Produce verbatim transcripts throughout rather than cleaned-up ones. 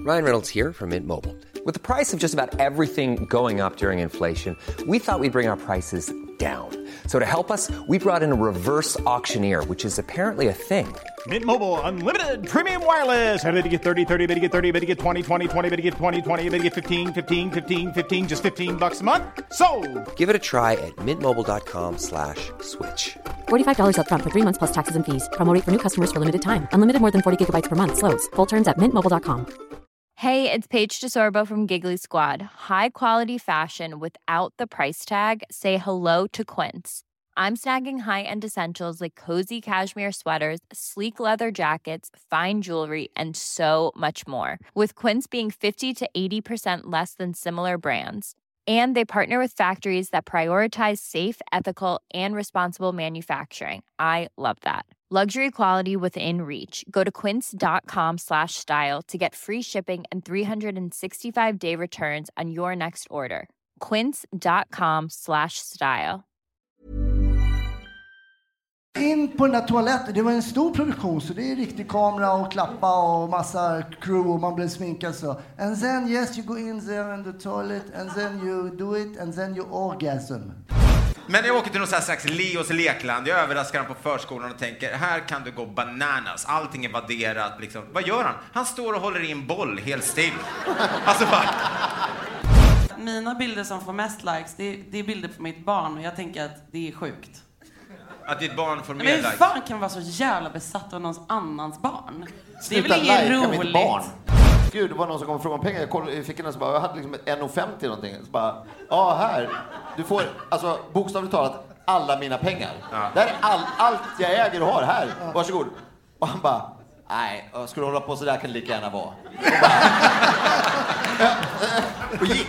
Ryan Reynolds here from Mint Mobile. With the price of just about everything going up during inflation, we thought we'd bring our prices down. So to help us, we brought in a reverse auctioneer, which is apparently a thing. Mint Mobile Unlimited Premium Wireless. How to get thirty, thirty, how to get thirty, how to get twenty, twenty, twenty, how to get twenty, twenty, how to get fifteen, fifteen, fifteen, fifteen, just fifteen bucks a month? Sold! Give it a try at mintmobile.com slash switch. forty-five dollars up front for three months plus taxes and fees. Promo rate for new customers for limited time. Unlimited more than forty gigabytes per month. Slows full terms at mint mobile dot com. Hey, it's Paige DeSorbo from Giggly Squad. High quality fashion without the price tag. Say hello to Quince. I'm snagging high-end essentials like cozy cashmere sweaters, sleek leather jackets, fine jewelry, and so much more. With Quince being fifty to eighty percent less than similar brands. And they partner with factories that prioritize safe, ethical, and responsible manufacturing. I love that. Luxury quality within reach. Go to quince.com slash style to get free shipping and three sixty-five day returns on your next order. Quince.com slash style. In på den där toaletten, det var en stor produktion, så det är riktig kamera och klappa och massa crew och man blev sminkad så. And then yes, you go in there in the toilet and then you do it and then you orgasm. Men jag åker till någon sån här slags Leos lekland. Jag överraskar han på förskolan och tänker, här kan du gå bananas. Allting är vadderat liksom. Vad gör han? Han står och håller i en boll helt still. Alltså bara... Mina bilder som får mest likes, det är, det är bilder på mitt barn och jag tänker att det är sjukt. Att ditt barn får mer men likes. hur fan kan vara så jävla besatt av någons annans barn? Det är väl Sluta inget like roligt. Barn. Gud, det var någon som kom och frågade om pengar. Jag, kollade, jag fick en så bara, jag hade liksom ett en femtio någonting. Så bara, ja här. Du får, alltså bokstavligt talat, alla mina pengar. Ja. Det här är all, allt jag äger och har här. Ja. Varsågod. Och han bara, nej, ska du hålla på så där kan det lika gärna vara. Och, bara, och gick.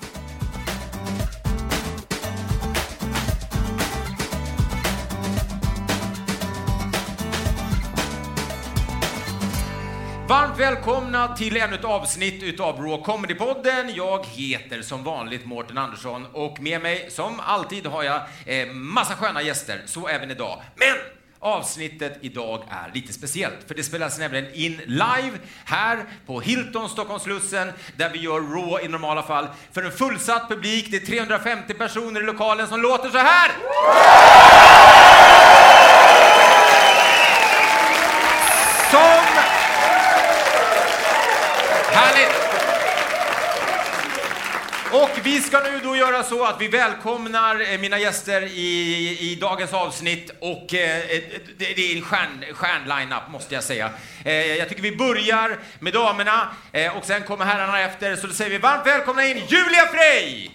Varmt välkomna till ännu ett avsnitt utav Raw Comedy-podden. Jag heter som vanligt Mårten Andersson och med mig som alltid har jag eh, massa sköna gäster, så även idag. Men avsnittet idag är lite speciellt för det spelas nämligen in live här på Hilton Stockholmslussen där vi gör Raw i normala fall för en fullsatt publik. Det är trehundrafemtio personer i lokalen som låter så här. Som härligt! Och vi ska nu då göra så att vi välkomnar mina gäster i, i dagens avsnitt och eh, det, det är en stjärn, stjärnline-up måste jag säga. Eh, jag tycker vi börjar med damerna eh, och sen kommer herrarna efter, så då säger vi varmt välkomna in Julia Frey!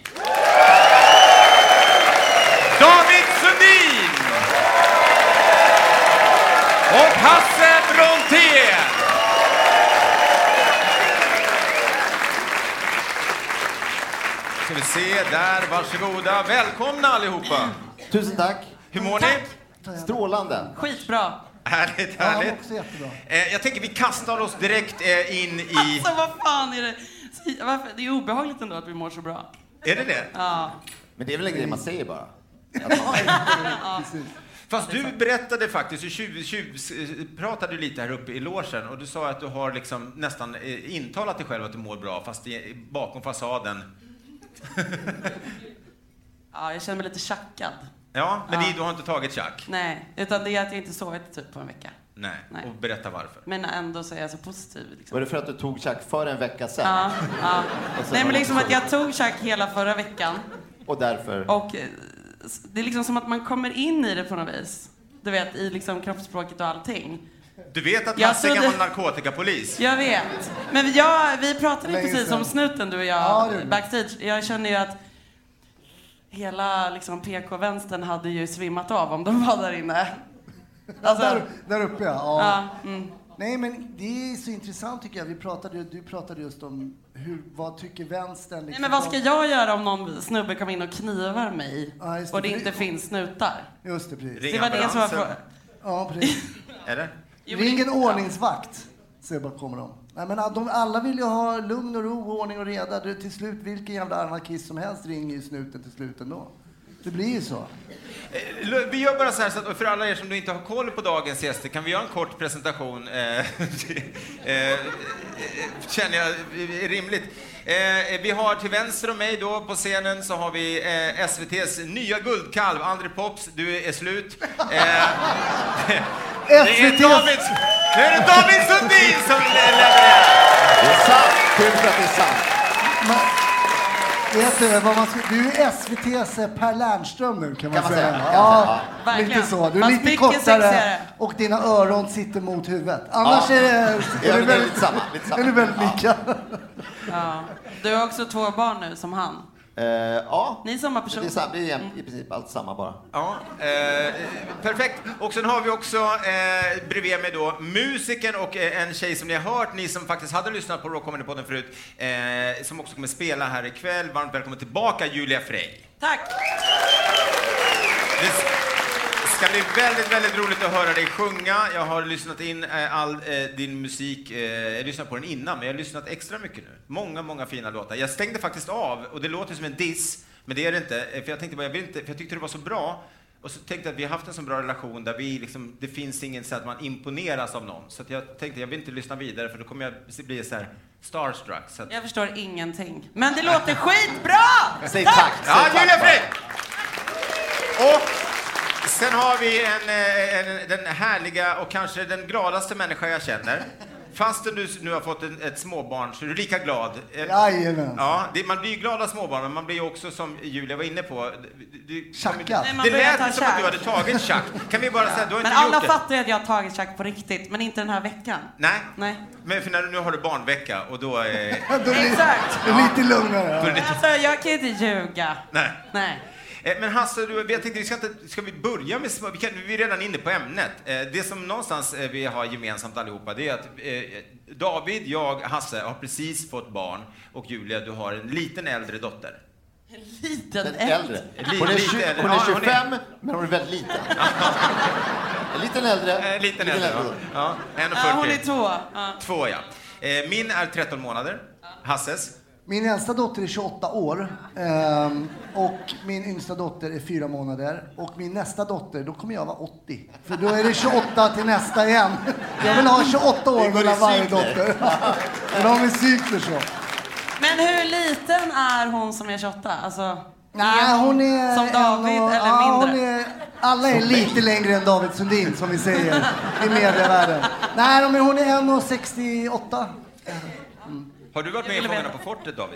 David Sundin! Och Hasse Brontén! Ska vi se, där, varsågoda. Välkomna allihopa. Tusen tack. Hur mår tack. ni? Strålande. Skitbra. Härligt, härligt. Ja, också jättebra. Eh, jag tänker vi kastar oss direkt eh, in i... Alltså vad fan är det? Varför? Det är obehagligt ändå att vi mår så bra. Är det det? Ja. Men det är väl en grej man säger bara. Ja. Fast du berättade faktiskt, du tjuv, tjuv, pratade lite här uppe i logen och du sa att du har liksom nästan intalat dig själv att du mår bra fast bakom fasaden. Ja, jag känner mig lite tjackad. Ja, men ja. Det, du har inte tagit tjack? Nej, utan det är att jag inte sovit typ på en vecka. Nej, Nej. Och berätta varför. Men ändå så är jag så positiv. Liksom. Var det för att du tog tjack för en vecka sedan? Ja, ja. Nej, men liksom att jag tog tjack hela förra veckan. Och därför? Och det är liksom som att man kommer in i det på något vis. Du vet, i liksom kroppsspråket och allting. Du vet att jag Hasse är trodde... gammal narkotikapolis? Jag vet. Men jag, vi pratade ju precis om snuten, du och jag, ja, backstage. Jag känner ju att hela liksom, P K-vänstern hade ju svimmat av om de var där inne. Alltså, där, där uppe, ja. ja. ja mm. Nej, men det är så intressant tycker jag. Vi pratade, du pratade just om hur, vad tycker vänstern... Liksom, Nej, men vad ska jag göra om någon snubbe kommer in och knivar mig ja, det, och det inte det. finns snutar? Just det, precis. Det var det som var frågan. Ja, precis. Är det? Ring en ordningsvakt, så bara kommer de. Nej, men de, alla vill ju ha lugn och ro, ordning och reda. Du, till slut, vilken jävla anarkist som helst ringer ju snuten till slut ändå. Det blir ju så. Vi gör bara så här, så att för alla er som inte har koll på dagens gäster kan vi göra en kort presentation. Eh, eh, känner jag är rimligt. Eh, vi har till vänster om mig då på scenen så har vi eh, S V T:s nya guldkalv, André Pops, du är slut. Eh, det är David, nu är det David Sundin som levererar. Det är sant, kul för att det är sant. Man, vet du, vad man ska, du är S V T:s Per Lernström nu kan man, kan man säga. säga. Ja, ja, lite så. Du är fast lite kortare sexigare. Och dina öron sitter mot huvudet. Annars ja. är det, är det väldigt, samma, lite samma. Är det väldigt lika. Ja. Du har också två barn nu som han. Uh, ja. Ni är samma person. Det är, sam- det är i princip allt samma bara. Ja, eh, perfekt. Och sen har vi också eh, bredvid mig då musiken och eh, en tjej som ni har hört, ni som faktiskt hade lyssnat på Raw Comedy-podden förut, eh, som också kommer spela här ikväll. Varmt välkommen tillbaka, Julia Frey. Tack! Det ska bli väldigt, väldigt roligt att höra dig sjunga. Jag har lyssnat in eh, all eh, din musik. Eh, jag lyssnat på den innan, men jag har lyssnat extra mycket nu. Många, många fina låtar. Jag stängde faktiskt av, och det låter som en diss, men det är det inte. För jag tänkte bara, jag vill inte, för jag tyckte det var så bra. Och så tänkte jag att vi har haft en så bra relation där vi liksom, det finns ingen så att man imponeras av någon. Så att jag tänkte, jag vill inte lyssna vidare, för då kommer jag bli så här starstruck. Så att... Jag förstår ingenting. Men det låter skitbra! Säg tack! tack. Ja, Julia Frey! Och sen har vi en, en, den härliga och kanske den gladaste människa jag känner. Fast du nu har fått en, ett småbarn så är du lika glad. Jajamän. Ja, det, man blir ju glad av småbarn, men man blir ju också, som Julia var inne på, du, Tjacka. det, det lät som att du hade tagit tjack. Kan vi bara säga, du har men inte alla gjort det. fattar ju att jag har tagit tjack på riktigt, men inte den här veckan. Nej. Nej. Men för när, nu har du barnvecka och då är... Exakt. Det är lite lugnare. Ja. Men alltså, jag kan inte ljuga. Nej. Nej. Men Hasse, du, jag tänkte, vi ska, inte, ska vi börja med... Vi, kan, vi är redan inne på ämnet. Det som någonstans vi har gemensamt allihopa, det är att eh, David, jag, Hasse har precis fått barn. Och Julia, du har en liten äldre dotter. En liten Den äldre. Li, hon är, lite tjugo, äldre. hon är Ja, tjugofem, hon är... men hon är väldigt liten. En liten äldre. Eh, liten äldre, ja. Ja, en och fyrtio. Ja, hon är två. Ja. Två, ja. Eh, min är tretton månader. Hasses? Min äldsta dotter är tjugoåtta år um, och min yngsta dotter är fyra månader. Och min nästa dotter, då kommer jag vara åttio. För då är det tjugoåtta till nästa igen. Jag vill ha tjugoåtta år mellan varje dotter. Men de är cykler så. Men hur liten är hon som är tjugoåtta? Alltså, Nej, är hon, hon är som David och, eller ja, mindre? Hon är, alla är lite längre än David Sundin, som vi säger i medievärlden. Nej, men hon är en komma sextioåtta. Mm. Har du varit med i Fångarna på fortet, David?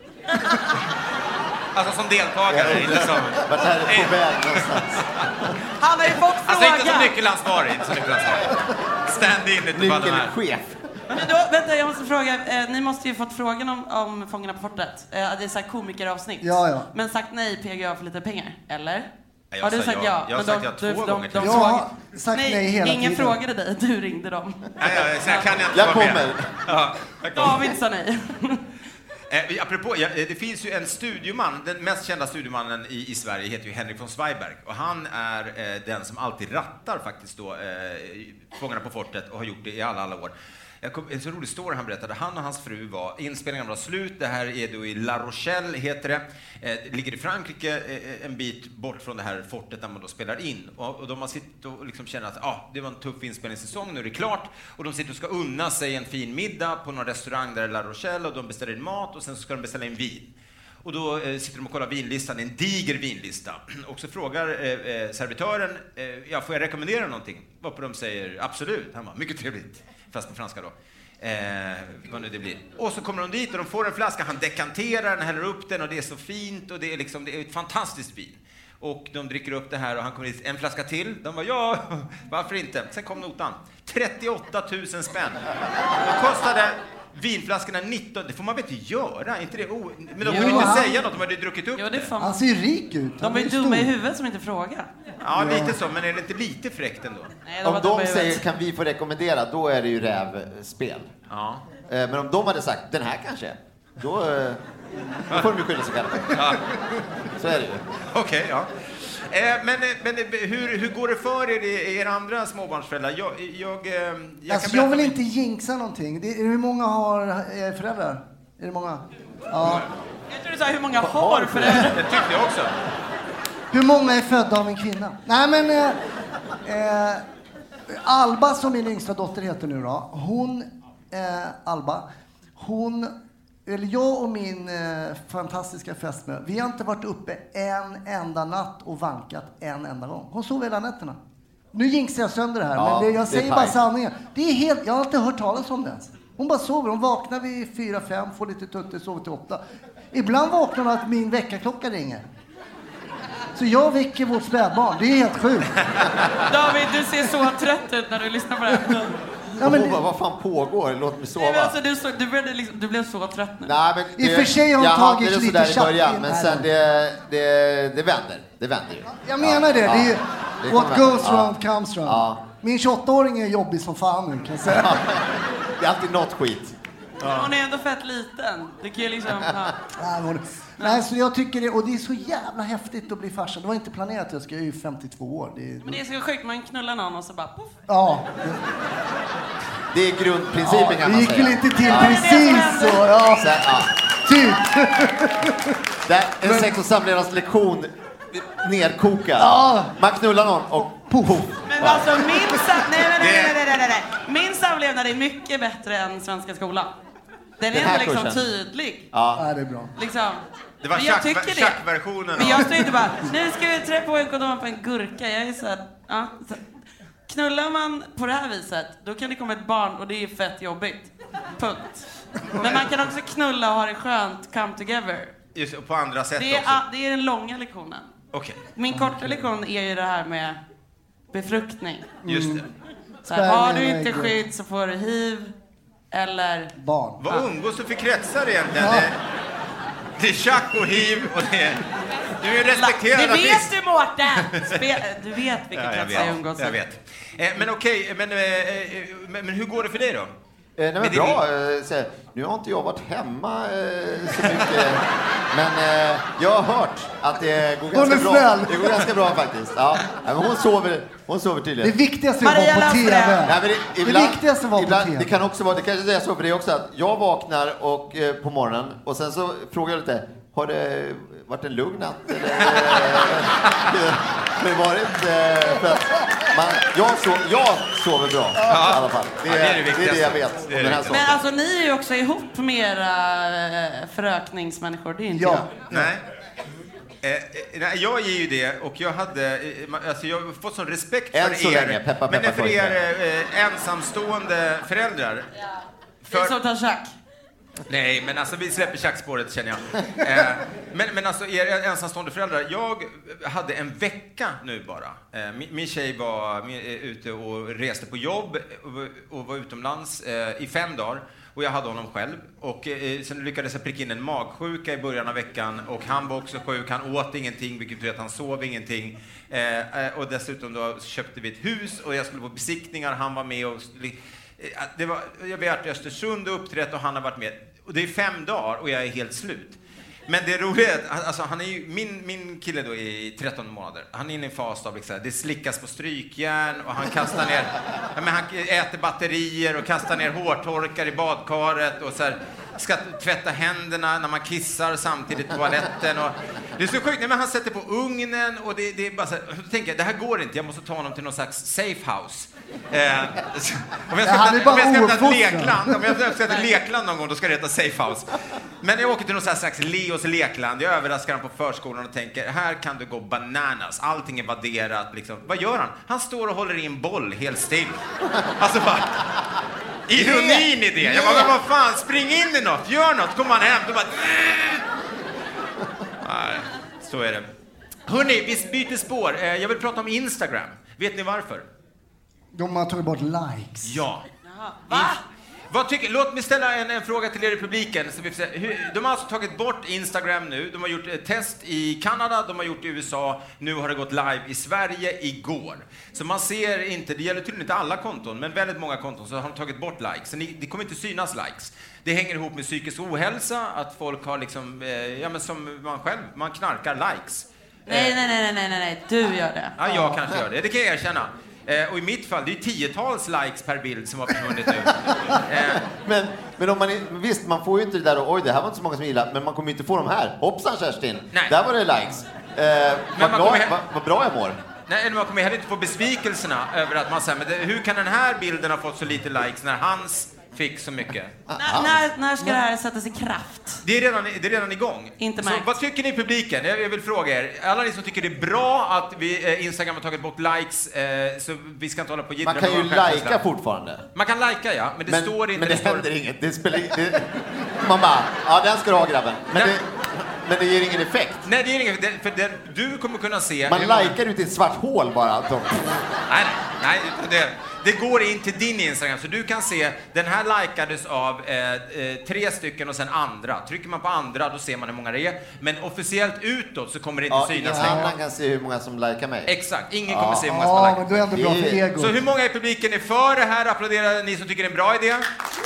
Alltså som deltagare, inte som... Vart är det på väg någonstans? Han har ju fått fråga! Alltså inte som nyckelansvarig, inte som nyckelansvarig. Stand-in ute på alla de här. Nyckelchef. Men då, vänta, jag måste fråga. Eh, ni måste ju fått frågan om, om Fångarna på fortet. Eh, det är så här komikeravsnitt. Ja, ja. Men sagt nej, P G A för lite pengar, eller? Jag har du sa sagt ja. ja? Jag har Men sagt ja två de, gånger de, till. de, Jag de har sagt nej hela ingen tiden. frågade dig, du ringde dem. Nej, jag, så jag kan jag inte Jag vara kommer. med. Ja, jag kommer. David sa nej. Eh, apropå, ja, det finns ju en studioman, den mest kända studiomannen i, i Sverige heter ju Henrik von Zweigbergk. Och han är eh, den som alltid rattar faktiskt då eh, Fångarna på fortet och har gjort det i alla, alla år. Jag kom, en så rolig story han berättade. Han och hans fru var, inspelningen var slut. Det här är då i La Rochelle, heter det. Eh, ligger i Frankrike, eh, en bit bort från det här fortet där man då spelar in. Och, och de har sitt och liksom känner att ah, det var en tuff inspelningssäsong, nu är det klart. Och de sitter och ska unna sig en fin middag på någon restaurang där i La Rochelle. Och de beställer in mat och sen så ska de beställa in vin. Och då eh, sitter de och kollar vinlistan, en diger vinlista. Och så frågar eh, eh, servitören, eh, ja, får jag rekommendera någonting? Varpå de säger, absolut. Han bara, mycket trevligt. Fast på franska då. Eh, vad nu det blir. Och så kommer de dit och de får en flaska. Han dekanterar den, häller upp den och det är så fint. Och det är, liksom, det är ett fantastiskt vin. Och de dricker upp det här och han kommer dit, en flaska till. De var ja, varför inte? Sen kom notan. trettioåtta tusen spänn. Det kostade... Vinflaskorna nitton, det får man väl inte göra? Inte det? Oh, men de får ju inte säga något, de hade ju druckit upp Jo, det. det. Han ser ju rik ut. De var ju dumma i huvudet som inte frågar. Ja, lite så, men är det inte lite fräckt ändå? Nej, Om var dumma de i säger huvudet. kan vi få rekommendera, då är det ju rävspel. Ja. Men om de hade sagt den här kanske, då, då får de ju skylla sig själva. Ja. Så är det ju. Okej, okay, ja. Eh, men men hur, hur går det för er, er andra småbarnsföräldrar? Jag, jag, jag, jag, alltså, kan jag vill min... inte jinxa någonting. Det är, hur många har är föräldrar? Är det många? Ja. Jag tror du sa hur många har för det. Det tyckte jag också. Hur många är födda av en kvinna? Nej, men... Eh, eh, Alba, som min yngsta dotter heter nu då. Hon, eh, Alba, hon... Eller jag och min eh, fantastiska fästmö, vi har inte varit uppe en enda natt och vankat en enda gång. Hon sov hela nätterna. Nu jinxar jag sönder det här, ja, men det, jag det säger bara sanningen. Det är helt, jag har inte hört talas om det ens. Hon bara sover, hon vaknar vid fyra, fem, får lite tutte, sover till åtta. Ibland vaknar hon att min väckarklocka ringer. Så jag väcker vårt spädbarn, det är helt sjukt. David, du ser så trött ut när du lyssnar på det här. Ja, men det... bara, vad fan pågår? Låt mig sova. Nej, alltså, du, så, du, blev, liksom, du blev så trött nu. Nej, men det, I och för sig har hon tagit lite där i början, in men här. sen det, det, det vänder. Det vänder ju. Jag menar det. Ja, det är ju, det what goes ja. round comes round. Ja. Min tjugoåtta-åring är jobbig som fan nu, kan jag säga. Det är alltid något skit. Ja. Hon är ändå fett liten. Det kan ju liksom... Ja. Nej, hon, nej, så jag tycker det, och det är så jävla häftigt att bli farsa. Det var inte planerat, jag ska jag är ju femtiotvå år. Det är, men det är så sjukt, man knullar någon och så bara poff. Ja. Det, det är grundprincipen, ja, kan man säga. Det gick väl inte till ja. precis så. Ja. Så, ja. Typ. Det är en sex- och samlevnadslektion nerkokad. Ja. Man knullar någon och poff. Men alltså min, sam- nej, nej, nej, nej, nej, nej, nej. Min samlevnad är mycket bättre än Svenska skolan. Den är Den här inte liksom kursen. tydlig. Ja. Ja, det är bra. Liksom. Det var Men jag tjack- tycker det. tjackversionen. Men jag står inte bara, nu ska vi trä på en kondom på en gurka. Jag är så här, ja. Så, knullar man på det här viset, då kan det komma ett barn och det är fett jobbigt. Punkt. Men man kan också knulla och ha det skönt, come together. Just, och på andra sätt Det är, också. a, det är den långa lektionen. Okej, Min korta lektion är ju det här med befruktning. just det. Så här, har du Spermierna inte är gott. skydd så får du hiv. Eller... Barn. Vad umgås du för kretsar egentligen? Det, det är tjack och hiv och det är... Du är respekterad Det vet artist. du, Mårten! Spe- Du vet vilka Ja, jag kretsar jag vet. umgås i. Jag vet. Eh, men okej, men, eh, eh, men, men hur går det för dig då? Eh, nej, men bra. Eh, så, nu har inte jag varit hemma eh, så mycket. Men eh, jag har hört att det går Hon ganska är bra. snäll. Det går ganska bra faktiskt. Ja. Ja, men hon sover, hon sover tydligen. Det viktigaste är att Maria vara på Lafre. T V. Nej, men det, Det ibland, viktigaste var på ibland, T V. Det kan också vara, det kanske är så för det också, att jag vaknar och, eh, på morgonen och sen så frågar jag lite, har det varit en lugn natt? Eller, eh, har det varit, eh, för att man, jag, sov, jag sover bra ja. i alla fall. Det, Ja, det är det det är det viktigaste. jag vet Det är om det den här viktigaste. saken. Men alltså ni är ju också ihop med era eh, förökningsmänniskor, det är inte Ja. jag. Nej. Eh, eh, nej, jag är ju det och jag hade, eh, ma- alltså jag har fått sån respekt Än för så er, länge, peppa, men peppa, för er eh, ensamstående föräldrar. Det är som tar tjack. Nej, men alltså vi släpper tjackspåret känner jag. Eh, men, men alltså er ensamstående föräldrar, jag hade en vecka nu bara. Eh, min, min tjej var min, eh, ute och reste på jobb och, och var utomlands eh, i fem dagar. Och jag hade honom själv. Och eh, sen lyckades jag pricka in en magsjuka i början av veckan. Och han var också sjuk, han åt ingenting, vilket betyder att han sov ingenting. Eh, eh, och dessutom då köpte vi ett hus och jag skulle på besiktningar, han var med och... Det var, jag har varit i Östersund och uppträtt och han har varit med. Och det är fem dagar och jag är helt slut. Men det roliga är att alltså, han är ju, min, min kille då är i tretton månader. Han är inne i en fas av liksom, det slickas på strykjärn och han kastar ner, ja, men han äter batterier och kastar ner hårtorkar i badkaret och så här, ska tvätta händerna när man kissar samtidigt i toaletten. Och, det är så sjukt, nej, men han sätter på ugnen och det, det är bara så här, då tänker jag, det här går inte, jag måste ta honom till någon slags safe house. Eh, om jag ska han är öppna- om jag ska bara öppna ett ouppfostrad. lekland, om jag ska öppna ett lekland någon gång, då ska det heta safe house. Men jag åker till någon slags Leos lekland, jag överraskar honom på förskolan och tänker, här kan du gå bananas, allting är vadderat liksom. Vad gör han? Han står och håller i en boll helt still. Alltså bara, ironin i det. Jag bara, men vad fan, spring in i något, gör något, kom han hem, då bara... Nej, så är det. Hörrni, vi byter spår. Eh, Jag vill prata om Instagram. Vet ni varför? De har tagit bort likes. Ja. Va? Vad tycker, låt mig ställa en, en fråga till er i publiken. Så vi får se. Hur, de har alltså tagit bort Instagram nu. De har gjort ett test i Kanada, de har gjort i U S A. Nu har det gått live i Sverige igår. Så man ser inte, det gäller tydligen inte alla konton, men väldigt många konton så har de tagit bort likes. Så ni, det kommer inte synas likes. Det hänger ihop med psykisk ohälsa, att folk har liksom, eh, ja men som man själv, man knarkar likes. Nej, nej, nej, nej, nej, nej, du gör det. Ja, jag kanske gör det. Det kan jag erkänna. Eh, och i mitt fall, det är tiotals likes per bild som har försvunnit nu. Eh, Men, men om man är, visst, man får ju inte det där och oj, det här var inte så många som gillar, men man kommer ju inte få de här. Hoppsan Kerstin, Nej. där var det likes. Eh, vad, man bra, kommer he- vad, vad bra jag mår. Nej, man kommer heller inte få besvikelserna över att man säger, men det, hur kan den här bilden ha fått så lite likes när hans fick så mycket? När, när, när ska det här sättas i kraft? Det är redan, det är redan igång. Inte så märkt. vad tycker ni i publiken? Jag vill fråga er. Alla ni som tycker det är bra att vi, eh, Instagram har tagit bort likes, eh, så vi ska inte hålla på och Man kan ju lajka fortfarande. Man kan lajka, ja, men det Men, står inte... men det, det står... händer inget. Det spelar, det, man bara, ja den ska du ha grabben. Men det, men det ger ingen effekt. Nej, det ger ingen effekt. För det, du kommer kunna se... Man hur många- likar ut i ett svart hål bara. De... Nej, nej, nej det, det går in till din Instagram, så du kan se, den här likades av eh, eh, tre stycken och sen andra. Trycker man på andra, då ser man hur många det är. Men officiellt utåt så kommer det inte Ja, synas ingen längre. annan kan se hur många som likar mig. Exakt, ingen kommer se hur många Ja, som har men likat. då är det ändå bra för ego. Så hur många i publiken är för det här? Applådera ni som tycker det är en bra idé.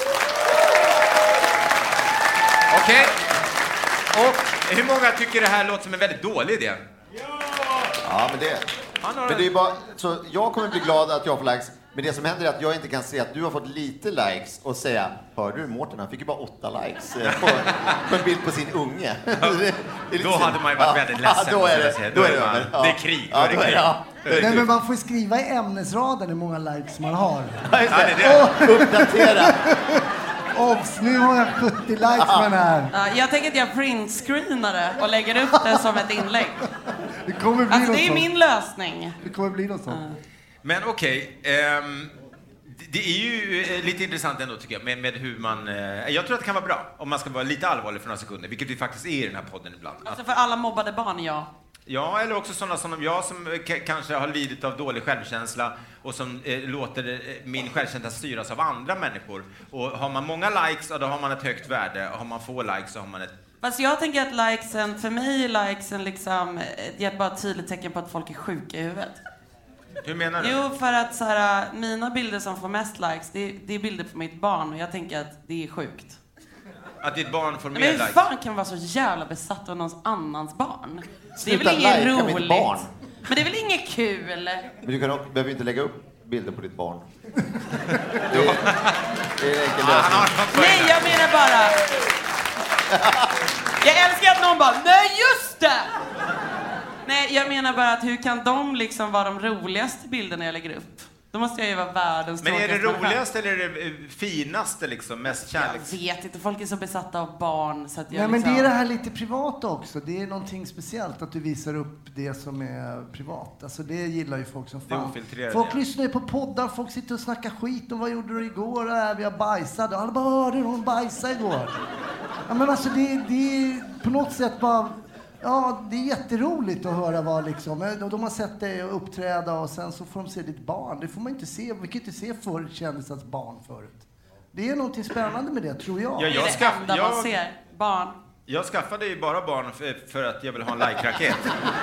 Okej. Och hur många tycker det här låter som en väldigt dålig idé? Ja, men det... Han har Men det är bara, så jag kommer bli glad att jag får likes. Men det som händer är att jag inte kan se att du har fått lite likes och säga, hör du Mårten, han fick ju bara åtta likes eh, på, på en bild på sin unge. Det är lite Då synd. hade man ju varit väldigt ledsen. Ja, då är måste jag det, säga. då är det, man- över. Ja. det är krig. Då Ja, är det då är krig. det, ja. Nej, men man får skriva i ämnesraden hur många likes man har. Ja, just Ja, det är det. det. Uppdatera. Obs, nu har jag sjuttio likes på den här. Ja, jag tänker att jag printscreenar det och lägger upp det som ett inlägg. Det kommer bli Alltså något det är sånt. min lösning. Det kommer bli något sånt. Men okej, ehm, det- det är ju eh, lite intressant ändå tycker jag, med, med hur man... Eh, jag tror att det kan vara bra, om man ska vara lite allvarlig för några sekunder, vilket vi faktiskt är i den här podden ibland. Att, Alltså för alla mobbade barn, ja. ja, eller också sådana som jag som eh, k- kanske har lidit av dålig självkänsla och som eh, låter eh, min självkänsla styras av andra människor. Och har man många likes, ja, då har man ett högt värde. Har man få likes så har man ett... Fast jag tänker att likesen, för mig är likesen liksom ett bara tydligt tecken på att folk är sjuka i huvudet. Hur menar du? Jo, för att så här, mina bilder som får mest likes, det är, det är bilder på mitt barn och jag tänker att det är sjukt. Att ditt barn får mer Men hur likes? fan kan man vara så jävla besatt av någons annans barn? Det är Sluta väl inget lajka mitt roligt? barn. Men det är väl inget kul? Men du kan, också- behöver inte lägga upp bilder på ditt barn. Det är, det är en enkel Ah, han har lösning. något poäng Nej, där. jag menar bara... Jag älskar att någon bara, nej just det! Nej, jag menar bara att hur kan de liksom vara de roligaste bilderna jag lägger upp? Då måste jag ju vara världens Men är det tråkigaste människa. roligaste eller är det eh, finaste liksom, mest kärleks... Jag vet inte, folk är så besatta av barn så att jag Nej, men liksom... det är det här lite privata också. Det är någonting speciellt att du visar upp det som är privat. Alltså det gillar ju folk som Det är fan. ofiltrerat, Folk ja. lyssnar ju på poddar, folk sitter och snackar skit om vad gjorde du igår? Äh, vi har bajsat. Alla bara, hörde hon bajsa igår? Ja, men alltså det, det är på något sätt bara... Ja, det är jätteroligt att höra vad liksom... De, de har sett dig uppträda och sen så får de se ditt barn. Det får man inte se. Vi kan inte se för kändisars barn förut. Det är någonting spännande med det, tror jag. Ja, Det är jag det skaff- enda jag- man ser. Barn. Jag skaffade ju bara barn för, för att jag vill ha en like-raket.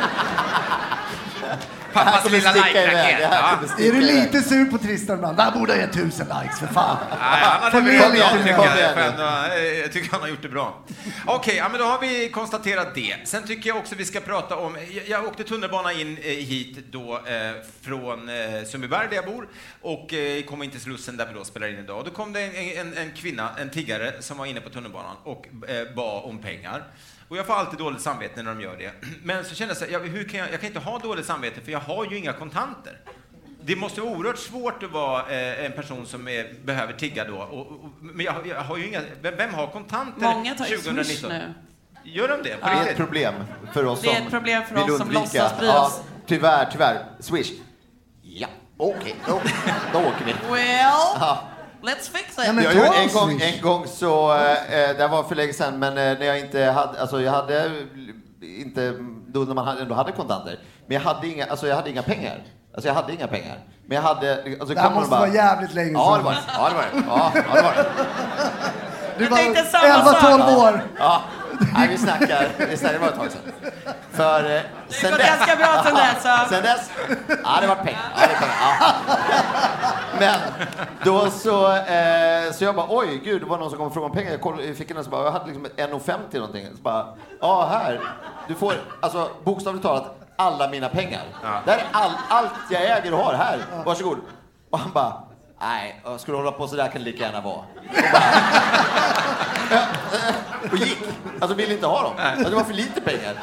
här Pappas kommer lilla sticka iväg, like-raket. det här Ja. kommer sticka Är du iväg. lite sur på Tristan ibland? Där borde jag ge tusen likes, för fan. Nej, han har Kom levererat igen, bra, lite tycker mer. jag. För ändå, eh, jag tycker han har gjort det bra. Okej, ja, men då har vi konstaterat det. Sen tycker jag också vi ska prata om... Jag, jag åkte tunnelbana in eh, hit då eh, från eh, Sundbyberg där jag bor och eh, kom in till Slussen där vi då spelar in idag. Och då kom det en, en, en kvinna, en tiggare, som var inne på tunnelbanan och eh, bad om pengar. Och jag får alltid dåligt samvete när de gör det. Men så kände jag så här, ja, hur kan jag, jag kan inte ha dåligt samvete för jag har ju inga kontanter. Det måste vara oerhört svårt att vara eh, en person som är, behöver tigga då. Och, och, men jag, jag har ju inga... Vem, vem har kontanter Många tar ju tjugonitton? Swish nu. Gör de det? På Det är ett riktigt? problem för oss Det är som ett problem för vill oss som undvika- låtsas bry Ja, oss. tyvärr, tyvärr. Swish. Ja, okej. Då, då åker vi. Well, let's fix it. Ja, men Jag ta gjorde en Swish. gång, en gång så, eh, det var för länge sedan, men eh, när jag inte hade, alltså jag hade inte, då när man hade, ändå hade kontanter, men jag hade inga, alltså jag hade inga pengar. Alltså jag hade inga pengar. Men jag hade, alltså Det här kom de måste vara jävligt länge Ja, det sedan. var det. Ja, det var det. Ja, ja, det var det. Du Jag tänkte samma elva sak. tolv år. Ja, nej, vi snackar, vi snackar, det var ett tag sedan. För eh, Det sen går dess, ganska bra sen dess. Så. sen dess, ja det var pengar, ja det är pengar, ja. Men då så, eh, så jag bara, oj gud, det var någon som kom och frågade om pengar. Jag kollade i fickorna så bara, jag hade liksom ett en femtio någonting. Så bara, ja här, du får, alltså bokstavligt talat, alla mina pengar. Ja. Det här är all, allt jag äger och har här, varsågod. Och han bara, nej, skulle du hålla på så där kan det lika gärna vara. Och, bara, och gick. Alltså ville inte ha dem. Alltså, det var för lite pengar.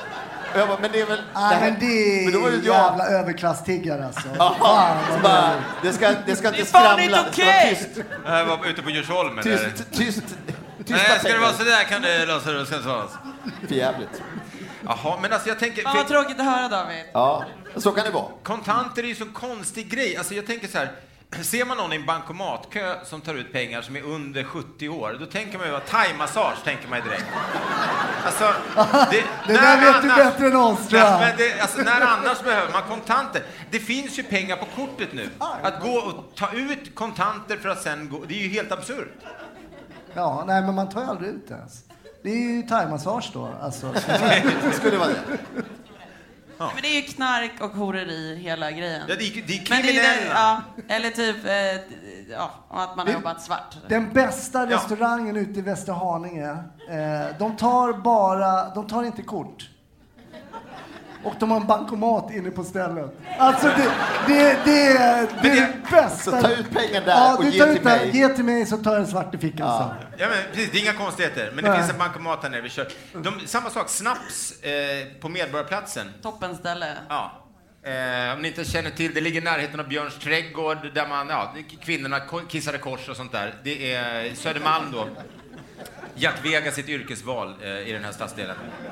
Jag bara, men det är väl... Ah, det här, men det är men då var det jävla jag. Överklasstiggare alltså. Fan, bara, det ska, det ska inte skramla. Det är fan inte okej! Okay. Jag var ute på Djursholmen. Tyst, tyst, tyst. Nej, ska det vara sådär kan det lösa det. För jävligt. Jaha, men alltså jag tänker... Fan vad tråkigt att höra, David. Ja, så kan det vara. Kontanter är ju så konstig grej. Alltså jag tänker så här... Ser man någon i en bankomatkö som tar ut pengar som är under sjuttio år, då tänker man ju att thai-massage, tänker man ju direkt. Alltså, det, det där vet annars, du bättre än oss, tror jag. Men det, alltså, när annars behöver man kontanter? Det finns ju pengar på kortet nu. Att gå och ta ut kontanter för att sen gå, det är ju helt absurt. Ja, nej, men man tar ju aldrig ut ens. Det är ju thai-massage då, alltså. Det skulle vara det. Ja. Men det är ju knark och horeri hela grejen. Ja, det är, det är kriminella. Ja, eller typ eh, ja, att man har jobbat svart. Den bästa restaurangen ja. ute i Västerhaninge, eh, de tar bara, de tar inte kort. Och de har en bankomat inne på stället. Alltså det, det, det, det, det är det bästa. Så ta ut pengar där ja, och ge till mig. Där, ge till mig så tar jag en svart i fickan. Ja. Ja, men precis, det är inga konstigheter. Men det Nej. finns en bankomat här nere vi kör. De, samma sak, snaps eh, på Medborgarplatsen. Toppen ställe. Ja. Eh, om ni inte känner till, det ligger i närheten av Björns trädgård där man, ja, kvinnorna kissade kors och sånt där. Det är Södermalm då. Jack Vega sitt yrkesval eh, i den här stadsdelen.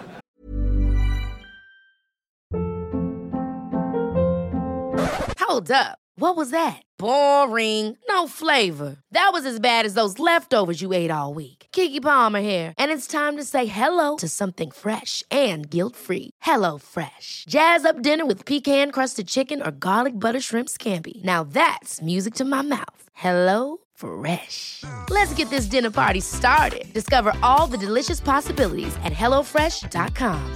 Hold up. What was that? Boring. No flavor. That was as bad as those leftovers you ate all week. Keke Palmer here, and it's time to say hello to something fresh and guilt-free. Hello Fresh. Jazz up dinner with pecan-crusted chicken or garlic butter shrimp scampi. Now that's music to my mouth. Hello Fresh. Let's get this dinner party started. Discover all the delicious possibilities at hello fresh dot com.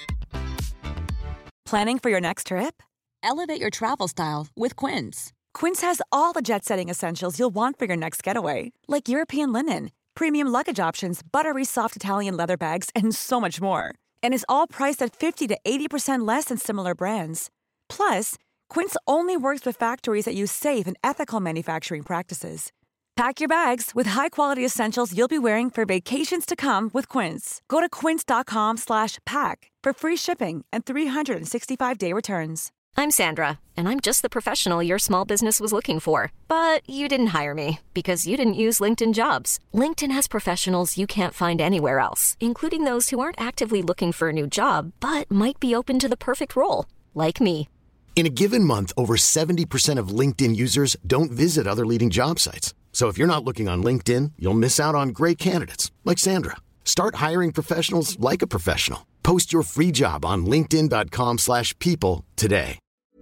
Planning for your next trip? Elevate your travel style with Quince. Quince has all the jet-setting essentials you'll want for your next getaway, like European linen, premium luggage options, buttery soft Italian leather bags, and so much more. And is all priced at fifty to eighty percent less than similar brands. Plus, Quince only works with factories that use safe and ethical manufacturing practices. Pack your bags with high-quality essentials you'll be wearing for vacations to come with Quince. Go to quince dot com slash pack for free shipping and three sixty-five day returns. I'm Sandra, and I'm just the professional your small business was looking for. But you didn't hire me because you didn't use LinkedIn Jobs. LinkedIn has professionals you can't find anywhere else, including those who aren't actively looking for a new job, but might be open to the perfect role, like me. In a given month, over seventy percent of LinkedIn users don't visit other leading job sites. So if you're not looking on LinkedIn, you'll miss out on great candidates, like Sandra. Start hiring professionals like a professional. Post your free job on linkedin dot com slash people today.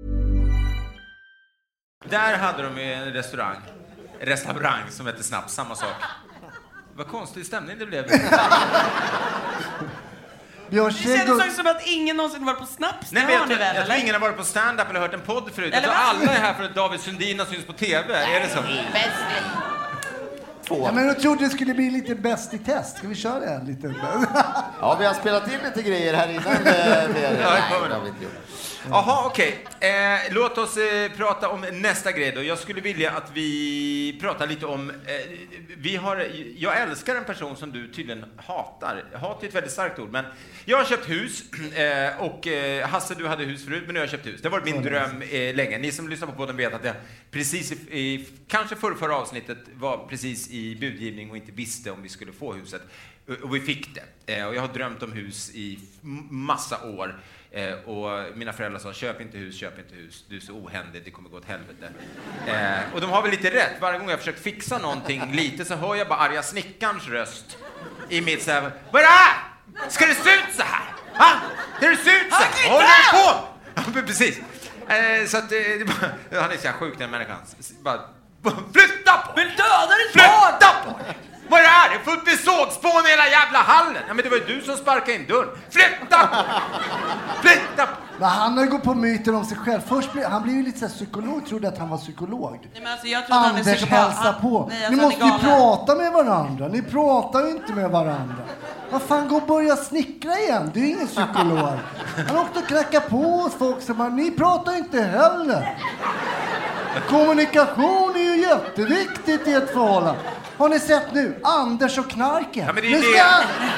Där hade de en restaurang, restaurang som heter Snaps, samma sak. Vad konstig stämning det blev. Det känns som att ingen någonsin varit på Snaps. Nej, men jag, jag, väl, jag tror ingen har varit på stand-up eller hört en podd förut. Jag tror alla är här för att David Sundin har syns på T V. Är det så? Ja, men jag trodde det skulle bli lite bäst i test. Ska vi köra det lite? Ja, vi har spelat in lite grejer här innan. Jaha, okej. Okay. Eh, låt oss eh, prata om nästa grej då. Jag skulle vilja att vi pratar lite om... Eh, vi har, jag älskar en person som du tydligen hatar. Hat är ett väldigt starkt ord, men jag har köpt hus. Eh, och eh, Hasse, du hade hus förut, men nu har jag köpt hus. Det har varit min dröm eh, länge. Ni som lyssnar på podden vet att jag precis i, i kanske förra, förra avsnittet var precis i budgivning och inte visste om vi skulle få huset. Och vi fick det. Eh, och jag har drömt om hus i massa år. Eh, och mina föräldrar sa, köp inte hus, köp inte hus. Du är så ohändig, det kommer gå åt helvete. Eh, och de har väl lite rätt. Varje gång jag försökt fixa någonting lite så hör jag bara arga snickarns röst i mitt så här, vad är det här? Ska det se ut så här? Ha? Ska det se ut så här? Håller du på? Ja, precis. Eh, så att det bara, han är så här sjuk den människan. Bara, flytta på! Men döda ditt Flytta på! Vad är det här? Det är fullt med sågspån i hela jävla hallen. Ja, men det var ju du som sparkade in dörren. Flytta på! Flytta på! Men han har gått på myten om sig själv. Först blev, han blev ju lite så här psykolog, trodde att han var psykolog. Nej, men alltså, jag tror att Anders han balsar på. Nej, alltså, ni måste ju prata med varandra. Ni pratar ju inte med varandra. Vad fan, gå och börja snickra igen. Du är ingen psykolog. Han åkte och knacka på oss folk som bara, ni pratar inte heller. Kommunikation är ju jätteviktigt i ett förhållande. Har ni sett nu? Anders och knarken. Ja, men det är nu, det. ska,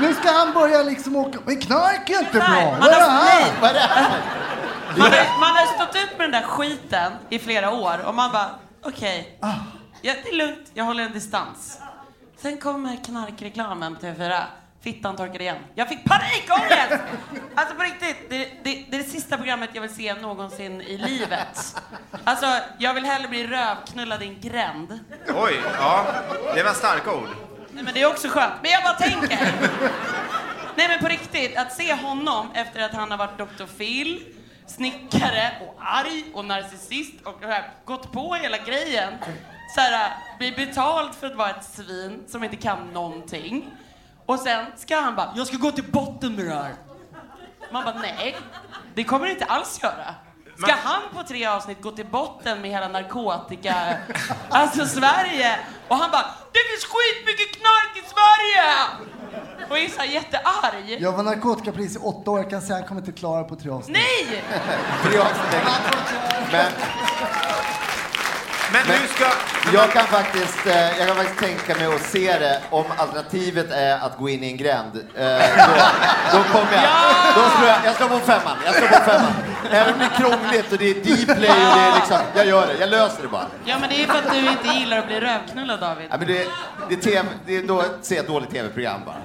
nu ska han börja liksom åka. Men knark är inte Nej, bra. man Vad är det har, här? nej. Vad är det här? Man, har, man har stått ut med den där skiten i flera år och man bara, okej, okay, ja, det är lugnt, jag håller en distans. Sen kommer knarkreklamen på T V fyra. Fittan torkade igen. Jag fick panikångest! Alltså på riktigt, det, det, det är det sista programmet jag vill se någonsin i livet. Alltså, jag vill hellre bli rövknullad i en gränd. Oj, ja. Det var starka ord. Nej, men det är också skönt. Men jag bara tänker. Nej, men på riktigt, att se honom efter att han har varit doktor Phil, snickare och arg och narcissist och här, gått på hela grejen. Så här, bli betald för att vara ett svin som inte kan någonting. Och sen ska han bara, jag ska gå till botten med det här. Man bara, nej, det kommer du inte alls göra. Ska Man... han på tre avsnitt gå till botten med hela narkotika, alltså Sverige? Och han bara, det finns skitmycket knark i Sverige! Och är så här jättearg. Jag var narkotikapolis i åtta år, jag kan säga han kommer inte klara på tre avsnitt. Nej! tre avsnitt. Men... Men, men du ska... Jag kan faktiskt, eh, jag kan faktiskt tänka mig att se det om alternativet är att gå in i en gränd. Eh, då, då kommer jag. Ja! Då slår jag, jag slår på femman. Jag slår på femman. Även om det är krångligt och det är deep play och det är liksom, jag gör det. Jag löser det bara. Ja, men det är för att du inte gillar att bli rövknullad, David. Ja, men det, det är, T V, det är då att se ett dåligt tv-program bara.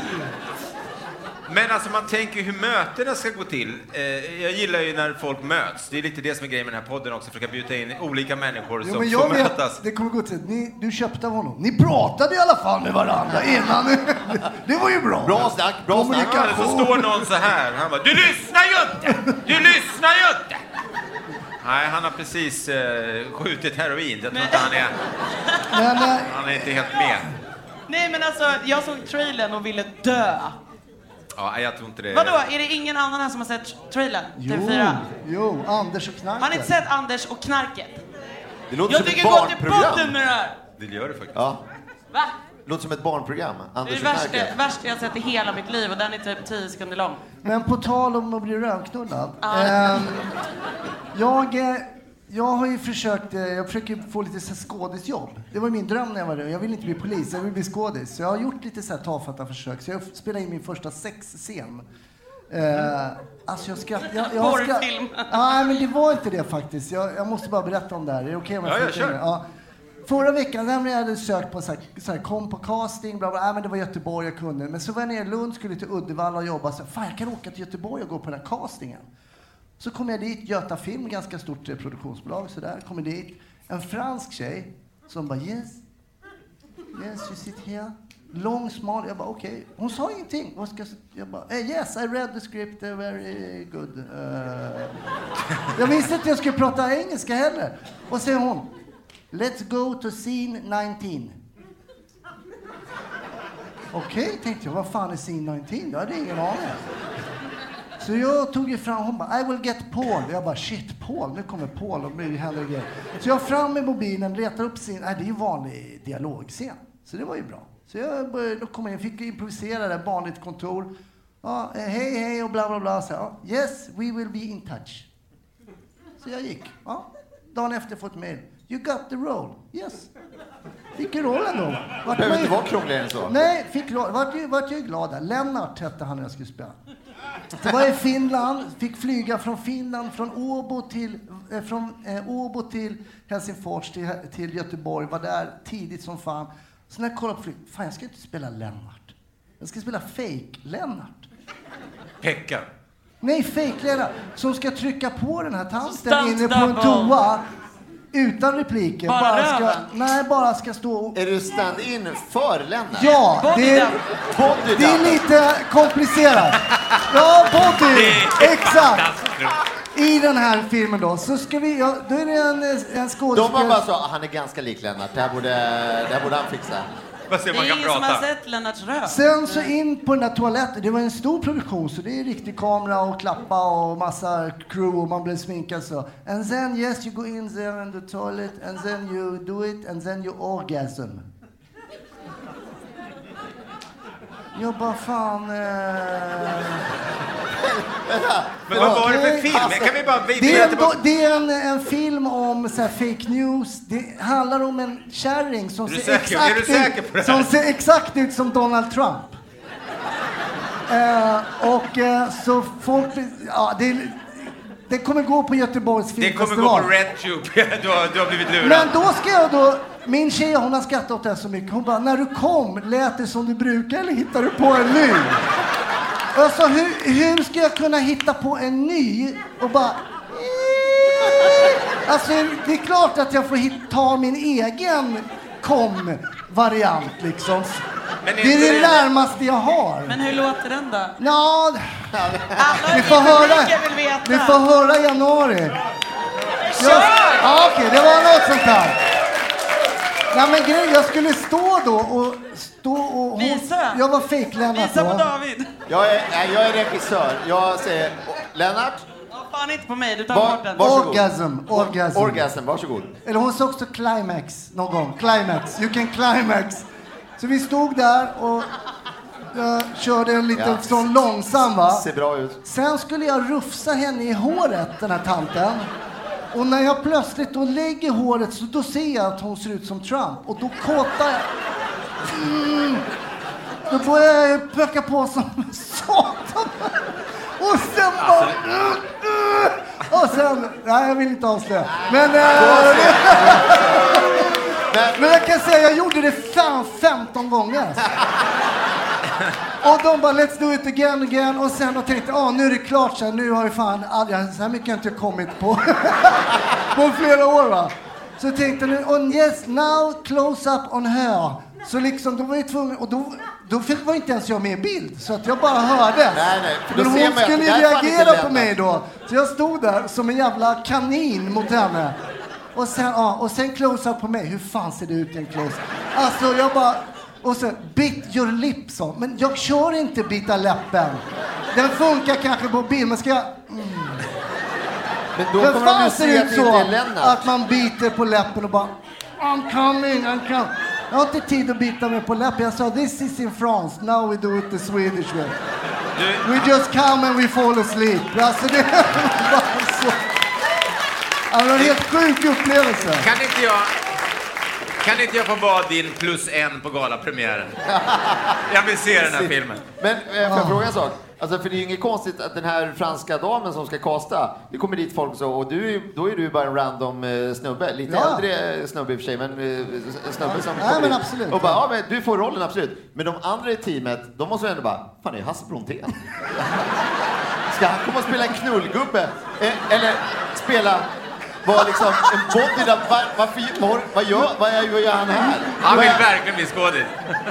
Men alltså man tänker hur mötena ska gå till. Eh, jag gillar ju när folk möts. Det är lite det som är grejen med den här podden också. Försöka bjuda in olika människor jo, som men jag får vet, mötas. Det kommer gå till. Ni, du köpte av honom. Ni pratade i alla fall med varandra innan. Det var ju bra. Bra snack, bra snack. Ja, så står någon så här. Han bara, du lyssnar ju inte! Du lyssnar ju inte! Nej, han har precis eh, skjutit heroin. Jag tror inte han är... Men, äh, han är inte helt med. Nej, men alltså, jag såg trailern och ville dö. Ja, jag tror inte det. Vadå? Är det ingen annan här som har sett trailern? Jo, T V fyra? jo, Anders och knarket. Har ni inte sett Anders och knarket? Det låter jag som ett tycker gå till barnprogram. botten med det här! Det gör det faktiskt. Ja. Va? Det låter som ett barnprogram. Det är Anders det och värsta, knarket. värsta jag har sett i hela mitt liv och den är typ tio sekunder lång. Men på tal om att bli rövknullad. Ah. Eh, jag, eh, jag har ju försökt, eh, jag försöker få lite så här skådisjobb. Det var min dröm när jag var där. Jag vill inte bli polis, jag vill bli skådis. Så jag har gjort lite så här tafatta försök. Så jag spelade in min första sexscen. Eh, alltså jag ska... Jag, jag ska Porrfilm. Nej, men det var inte det faktiskt. Jag, jag måste bara berätta om det här. Är det okej om jag Ja, får jag kör. ja. Förra veckan när jag hade sökt på så här, så här, kom på casting, bla bla, nej, men det var Göteborg jag kunde. Men så var jag nere i Lund, skulle till Uddevalla och jobba. Så fan, jag kan åka till Göteborg och gå på den här castingen. Så kom jag dit, Göta Film, ganska stort eh, produktionsbolag, så där. Kommer dit, en fransk tjej som bara yes, yes you sit here. Lång, smal, jag bara okej. Okay. Hon sa ingenting. Vad ska jag, jag bara, eh, yes I read the script, uh, very good. Uh, jag visste inte att jag skulle prata engelska heller. Och säger hon, let's go to scene nitton. Okej, okay, tänkte jag, vad fan är scene nitton? Jag hade ingen aning. Så jag tog ju fram, hon bara, I will get Paul. Jag bara, shit, Paul, nu kommer Paul och det händer grejer. Så jag fram med mobilen, letar upp scen, nej det är ju vanlig dialogscen. Så det var ju bra. Så jag började, då kom jag in, fick improvisera där, vanligt kontor. Ja, hej, hej och bla bla bla. Så, ja, yes, we will be in touch. Så jag gick. Ja. Dagen efter fått mail. You got the role. Yes. Fick ju rollen då. Det behöver inte vara krångligare än så. Nej, fick rollen. Vart ju, vart ju glad där. Lennart hette han när jag skulle spela. Det var i Finland. Fick flyga från Finland, från Åbo till, eh, från, eh, Åbo till Helsingfors till, till Göteborg. Var där tidigt som fan. Så när jag kollade på flyg, fan jag ska inte spela Lennart. Jag ska spela fake Lennart. Pekka. Nej, fake Lennart. Som ska trycka på den här tanten inne på en toa. Utan repliker. Bara, bara ska, röven. nej, bara ska stå... Och... Är du stand-in för Lennart? Ja, det är, det är lite komplicerat. Ja, body. Exakt. I den här filmen då, så ska vi... Ja, då är det en, en skådespelare... De var bara så, han är ganska lik Lennart. Det här borde, det här borde han fixa. Vad ser Det man är kan ingen som prata. har sett Lennarts röv. Sen så in på den där toaletten, det var en stor produktion så det är riktig kamera och klappa och massa crew och man blir sminkad så. And then yes you go in there in the toilet and then you do it and then you orgasm. Jag bara fan... Eh... Men vad var det för film? Kan vi bara... Det är, en, det är en, en film om så här, fake news. Det handlar om en kärring som, ser säker? Är du exakt, säker på det ut, här? som ser exakt ut som Donald Trump. Eh, och eh, så folk... Ja, det, det kommer gå på Göteborgs filmfestival. Det kommer gå på RedTube. du, har, du har blivit lurad. Men då ska jag då... Min tjej, hon har skrattat åt det så mycket. Hon bara, när du kom, lät det som du brukar eller hittar du på en ny? Jag sa, hur, hur ska jag kunna hitta på en ny? Och bara... Alltså, det är klart att jag får hitta, ta min egen kom-variant, liksom. Men det är det närmaste jag har. Men hur låter den då? Ja, alla vi får höra. Vill veta. Vi får höra i januari. Kör! Ja, okej, det var något sånt här. Nej, men grejen, jag skulle stå då och stå och... Hon, Visa! Jag var fake-Lennart Visa då. på David. Jag är, nej, jag är regissör. Jag säger, Lennart. Ja, fan inte på mig, du tar Va, bort den. varsågod. Orgasm, orgasm. Orgasm, varsågod. Eller hon sa också climax någon gång. Climax, you can climax. Så vi stod där och jag körde en liten Ja. sån långsam, va? Ser bra ut. Sen skulle jag rufsa henne i håret, den här tanten. Och när jag plötsligt då lägger håret så då ser jag att hon ser ut som Trump. Och då kåtar jag. Mm. Då börjar jag ju pöka på som satan. Och sen bara... Mm, mm. Och sen... Nej, jag vill inte avslöja. Men... Äh, men jag kan säga, jag gjorde det fan femton gånger. Och de bara, let's do it again, again. Och sen då tänkte jag, ah, nu är det klart så här, nu har jag fan, aldrig, så här mycket har jag inte kommit på. På flera år, va. Så jag tänkte nu, on yes, now close up on her. Så liksom, då var jag tvungen, och då, då fick jag inte ens jag med bild. Så att jag bara hörde. Nej, nej, för då men ser hon man att skulle det där fan inte reagera på lämna. mig då. Så jag stod där som en jävla kanin mot henne. Och sen, ja, och sen close up på mig. Hur fan ser det ut i en close? Alltså, jag bara... Och sen, bit your lip, så. Men jag kör inte bita läppen. Den funkar kanske på bild, men ska jag... Mm. Men då Men kommer de fan ju ser se det att ut det inte så är Lennart. att man biter på läppen och bara... I'm coming, I'm coming. Jag har inte tid att bita mig på läppen. Jag sa, this is in France. Now we do it the Swedish way. Du... We just come and we fall asleep. Alltså, det är bara så... Det var en helt sjuk upplevelse. Kan inte jag... Kan inte jag få vara din plus en på galapremiären? Jag vill se den här filmen. Men eh, får jag fråga en sak? Alltså, för det är ju inget konstigt att den här franska damen som ska kasta, det kommer dit folk så, och du, är- då är du bara en random eh, snubbe. Lite Ja. äldre snubbe i och för sig, men eh, snubbe som Nej, kommer men dit. absolut. Och bara, ja men du får rollen, absolut. Men de andra i teamet, de måste ändå bara, fan är Hasse Brontén? Ska han komma och spela en knullgubbe? Eh, eller spela... Var liksom en body där, var, varför, var, vad, gör, vad, gör, vad gör han här? Han vill Vad- verkligen bli skådis.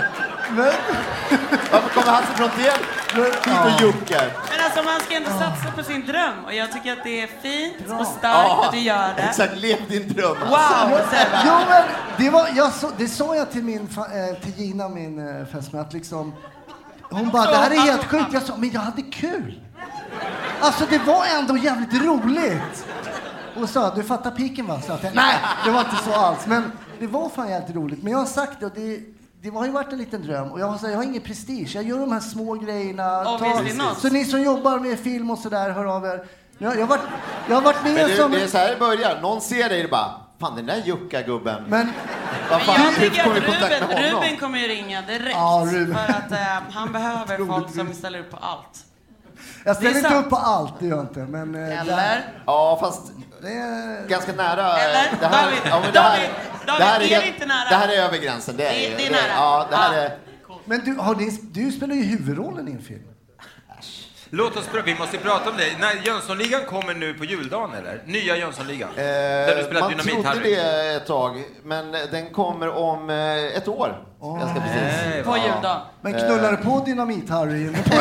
Varför kommer Hasse Brontén hit och juckar? Men alltså man ska ändå satsa på sin dröm. Och jag tycker att det är fint och starkt Ja, att du gör det. Exakt, lev din dröm. Wow, Sebba. Jo, men det, var, jag så, det sa jag till, min, fa- eh, till Gina, min eh, fästmö, att liksom... Hon bara, det här är helt sjukt. Jag sa, men jag hade kul. Alltså, det var ändå jävligt roligt. Och sa, du fattar piken, va? Så att jag, nej, det var inte så alls. Men det var fan jävligt roligt. Men jag har sagt det, och det, det har ju varit en liten dröm. Och jag har sagt, jag har ingen prestige. Jag gör de här små grejerna. Obviously not. Så ni som jobbar med film och sådär, hör av er. Jag, jag, har, varit, jag har varit med Men du, som... det är så här det börjar. Någon ser dig och bara, fan den där jucka-gubben. Men... Vad Men fan, jag hur tycker kommer att vi i kontakt Ruben, med honom? Ruben kommer ju ringa direkt. Ja, Ruben. För att eh, han behöver folk som ställer upp på allt. Jag ställer Det är inte sant. upp på allt, det gör jag inte. Men, eh, Eller? Ja, fast Det är... ganska nära. eh, Eller? Det här, David, ja, men det här, David, David, det här är, är helt- det inte nära? Det här är över gränsen. Det är, Det- ju- det är nära. Ja, det här Ja. är... Men du, har ni, du spelar ju huvudrollen i en film. Låt oss prata, vi måste prata om det. När Jönssonligan kommer nu på juldagen, eller? Nya Jönssonligan. Eh, där du spelar man Dynamit trodde Harry. det ett tag, men den kommer om eh, ett år. Ganska precis. Nej, På va? juldagen. Men knullar du på Dynamit-Harry inne på,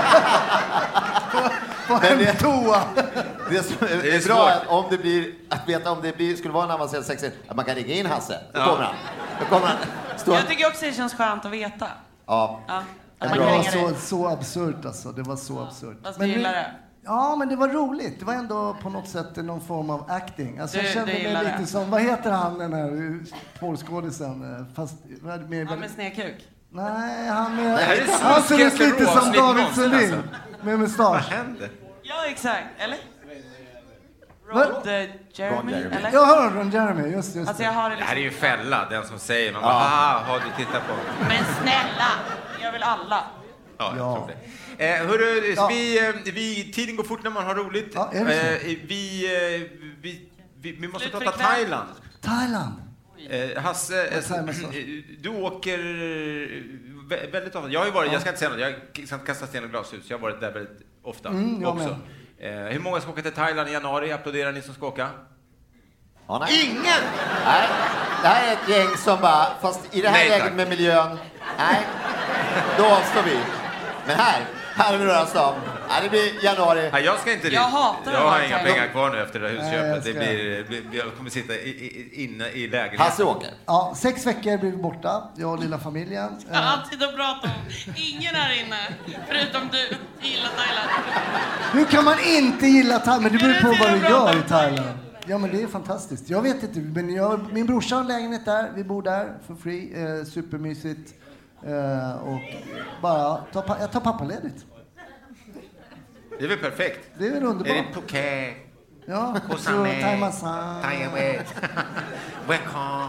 på, på Men en det- toa? Det som är, Det är bra svårt. är att om det blir, att veta om det blir, skulle vara en avancerad sexscen, att man kan ringa in Hasse. Då Ja. kommer han. Då kommer han. Stå. Jag tycker också det känns skönt att veta. Ja. Ja, att Det man kan var ringa så, dig. så absurt alltså. Det var så absurt. Fast Men du nu- gillar det. Ja, men det var roligt. Det var ändå på något sätt någon form av acting. Alltså, Du- jag kände du mig gillar lite det. som, vad heter han den här porrskådisen? eh, Fast med, Han med snedkuk. nej, han med, Det här är han ser ut snuskigaste lite som råavsnitt David någonsin, Sundin. alltså. Med Vad mustasch. händer? Ja, exakt. Eller? Va? Rod eh, Jeremy, Jeremy. eller? Jag hör Ron Jeremy, just det. Just Alltså det. jag har det Det här är liksom. ju en fälla, den som säger. Man bara, ah, har du tittat på? Men snälla, jag vill alla. Ja, jag Ja. tror det. Eh, hörru, Ja. vi, eh, vi, tiden går fort när man har roligt. Ja, är det så? Eh, vi, eh, vi, vi, vi måste Slut prata för ikväll. Thailand. Thailand. Eh, Hasse, eh, thaimassage. du åker vä- väldigt ofta. Jag har ju varit, jag ska inte säga något, jag ska inte kasta sten och glashus. Jag har varit där väldigt ofta Mm, jag också. Eh, hur många ska åka till Thailand i januari? Applåderar ni som ska åka? Ja, nej. Ingen! Nej, det här är ett gäng som bara, fast i det här Nej, läget tack. med miljön, nej, då avstår vi. Men här, här är vi röra stan. Nej, det blir januari. Nej, jag ska inte dit. Jag hatar Jag att har vara inga Thailand. pengar kvar nu efter det här Nej, husköpet. jag Det ska- blir, blir, jag kommer sitta i, i, inne i lägenheten. Hasse åker. Ja, sex veckor blir vi borta, jag och lilla familjen. Jag har Eh, alltid att prata om. Ingen här inne, förutom du, gillar Thailand. Hur kan man inte gilla Thailand? Men det beror Är på det vad det du jag gör pratar i om? Thailand. Ja, men det är fantastiskt. Jag vet inte, men jag, min brorsa har en lägenhet där. Vi bor där för free. Eh, supermysigt. Eh, och bara, ta, pa- jag tar pappaledigt. Det är väl perfekt? Det är väl underbart. Är det Phuket? Ja, Koh så Samui? thaimassage. Thailand. Welcome.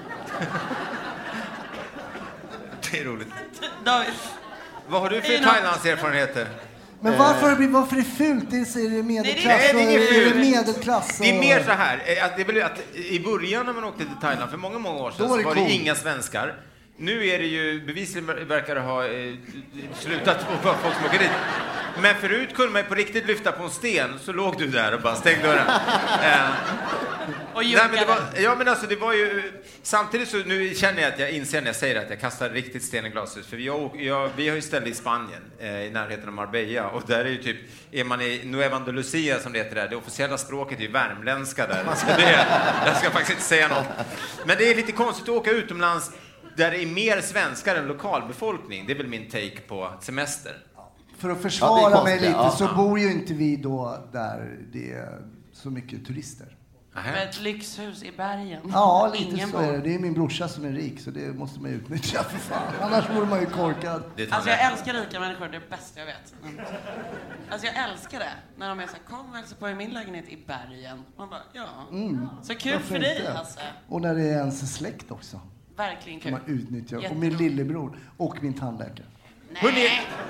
Det är roligt. David, Vad har du för Är det något- Thailands erfarenheter? Men varför, har det blivit- varför är det fult? Det är, är det medelklass? Nej, det är inget och- är det fult. medelklass? Det är och- mer så här, eh, att det är väl att i början när man åkte till Thailand för många, många år sedan Då var så det var det coolt. inga svenskar. Nu är det ju, bevisligen verkar det ha eh, slutat på folk som åker dit. Men förut kunde man på riktigt lyfta på en sten, så låg du där och bara stängde dörren. Eh, och Nej, men det juckade. var, ja, men alltså det var ju... Samtidigt så nu känner jag att jag inser när jag säger att jag kastar riktigt sten i glashus. För jag, jag, vi har ju ställe i Spanien, eh, i närheten av Marbella. Och där är ju typ, är man i Nueva Andalusia som det heter där, det officiella språket är ju värmländska där. Så det, jag ska faktiskt inte säga något. Men det är lite konstigt att åka utomlands där det är mer svenskar än lokalbefolkning. Det är väl min take på semester. För att Ja, försvara det är mig konstigt, lite ja. så bor ju inte vi då där det är så mycket turister. Med ett lyxhus i bergen. Ja, lite Ingen så bor. är det. Det är min brorsa som är rik, så det måste man utnyttja för fan. Annars vore man ju korkad. Alltså jag älskar rika människor, det är det bästa jag vet. Alltså jag älskar det. När de är så här, kom och hälsa på i min lägenhet i bergen. Man bara, ja. Mm. Så kul Varför för dig, inte? Hasse. Och när det är ens släkt också. Verkligen Kan kul. man utnyttja. Och Jätteroligt. min lillebror. Och min tandläkare. Hörrni,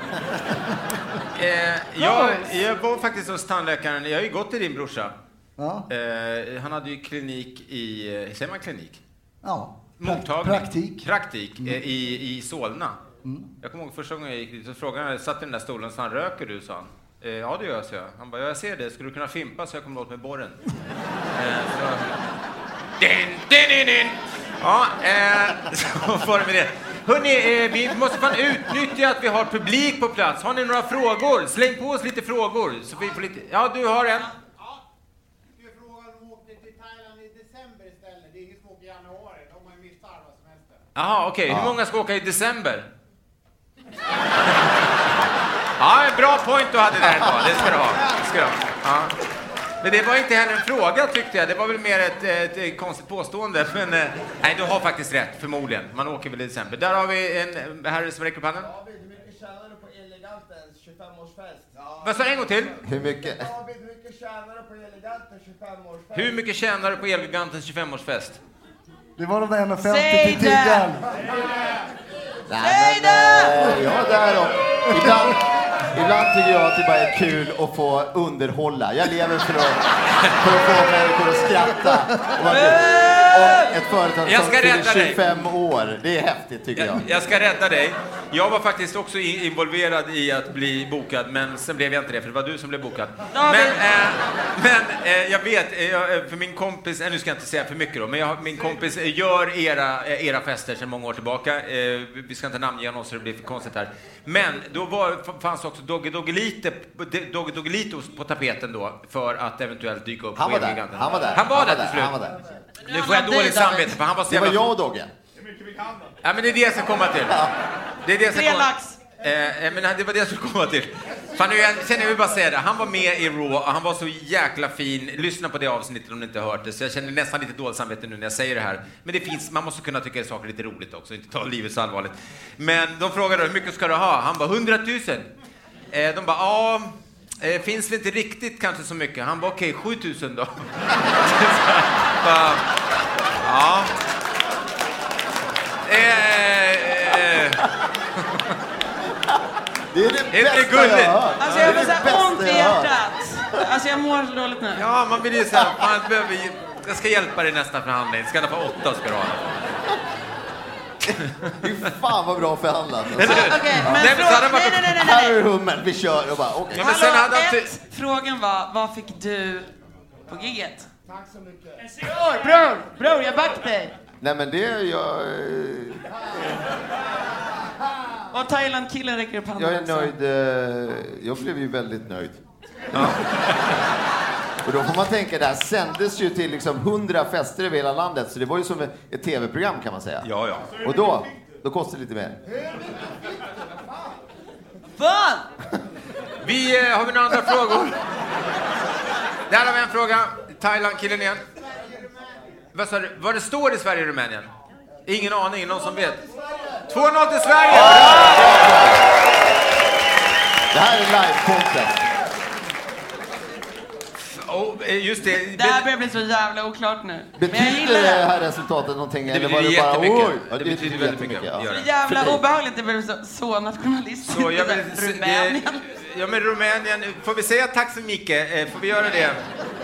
eh, jag, jag var faktiskt hos tandläkaren, jag har ju gått till din brorsa. Ja. Eh, han hade ju klinik i, eh, säger man klinik? Ja. Mottagning. Praktik. Praktik eh, i, i Solna. Jag kommer ihåg första gången jag gick dit så frågade han, jag satt i den där stolen och sa han, röker du? Sa han. Eh, ja det gör jag, så jag. Han bara, ja, jag ser det, skulle du kunna fimpa så jag kommer åt med borren. eh, så, din, din, din, din. Ja, eh, så var det med det. Hörrni, eh, vi måste fan utnyttja att vi har publik på plats. Har ni några frågor? Släng på oss lite frågor. Så vi får lite... Ja, du har en. Jaha, okej. Okay. Hur många ska åka i december? Ja, en bra point du hade där idag. Det ska du ha. Det ska du ha. Ja. Men det var inte heller en fråga tyckte jag. Det var väl mer ett, ett, ett konstigt påstående. Men eh, nej, du har faktiskt rätt, förmodligen. Man åker väl i december. Där har vi en herre som räcker upp handen. Hur mycket tjänar du på Elegantens tjugofem-årsfest? Vad sa du en gång till? Hur mycket? Hur mycket tjänar du på Elegantens tjugofem-årsfest? Hur mycket tjänar du på Elgigantens tjugofem-årsfest? Det var de där en komma femtio Säg till det! tiggan. Nej, men, eh, ja, där då. Ibland, ibland tycker jag att det bara är kul att få underhålla. Jag lever för att, för att få människor att skratta. Och om ett företag Jag som ska fyller rädda dig. tjugofem år, det är häftigt tycker jag. Jag, jag ska rädda dig. Jag var faktiskt också i- involverad i att bli bokad, men sen blev jag inte det, för det var du som blev bokad. Men, eh, men eh, jag vet, eh, jag- för min kompis, eh, nu ska jag inte säga för mycket då, men jag, har- min kompis eh, gör era, eh, era fester sedan många år tillbaka. Eh, vi ska inte namnge honom så det blir för konstigt här. Men då var, fanns också Dogge Doggelito, Dogge Doggelito på tapeten då, för att eventuellt dyka upp Han på var där, Elgiganten. han var där. Han var Han där var till där, slut. han var där. Nu får jag dåligt samvete, för han var så Det var jävla... jag och Dogge. Ja, men det är det jag ska komma till. Det är det jag ska Tre komma... lax. Eh, men det var det jag skulle komma till. Fan, nu jag, sen jag vill bara säga det. Han var med i Raw och han var så jäkla fin. Lyssna på det avsnittet om ni inte har hört det. Så jag känner nästan lite dåligt samvete nu när jag säger det här. Men det finns, man måste kunna tycka att saker är lite roligt också. Inte ta livet så allvarligt. Men de frågade hur mycket ska du ha? Han bara hundratusen. Eh, de bara, ja... Eh, finns det inte riktigt kanske så mycket? Han bara, okej, okay, sjutusen då. bara, ja... Eh, eh. Det är det Är bästa det gulligt? jag har hört. Alltså jag får Det är så det här ont bästa i jag har hört. hjärtat. Alltså jag mår så dåligt nu. Ja, man vill ju säga, fan, jag, behöver, jag ska hjälpa dig i nästa förhandling. Ska du få åtta ska du ha. Fy fan vad bra förhandlat. Eller hur? Ah, okej, men Nej, men frå- så hade man- nej, nej, nej, nej, Här nej. är hummern, vi kör och bara okej. Ja, men sen hade han ty- ett, frågan var, vad fick du på gigget? Tack så mycket. En cigarr, bror! Bror, jag backar dig. Nej men det är jag... eh, Och Thailand-killen räcker upp handen Jag är också. nöjd. eh, Jag blev ju väldigt nöjd. Och då får man tänka, det här sändes ju till liksom hundra fester över hela landet. Så det var ju som ett tv-program kan man säga. Ja, ja. Och då, då kostar det lite mer. Fan! Vi, eh, har vi några andra frågor? Där har vi en fråga. Thailand-killen igen. Vad sa du? Vad det står i Sverige och Rumänien? Ingen aning, någon som vet? två noll till Sverige! Det här är live-content. Oh, just det. Det här börjar bli så jävla oklart nu. Men jag Betyder gillar det det. här resultatet någonting? Det eller var betyder det bara, jättemycket. oj, ja, Det betyder väldigt mycket. Ja. Gör Så det. jävla För dig. obehagligt, det blev så, så nationalistiskt. Så jag vill, Rumänien. det, ja, men Rumänien. Får vi säga tack så mycket? Eh, Får vi göra det?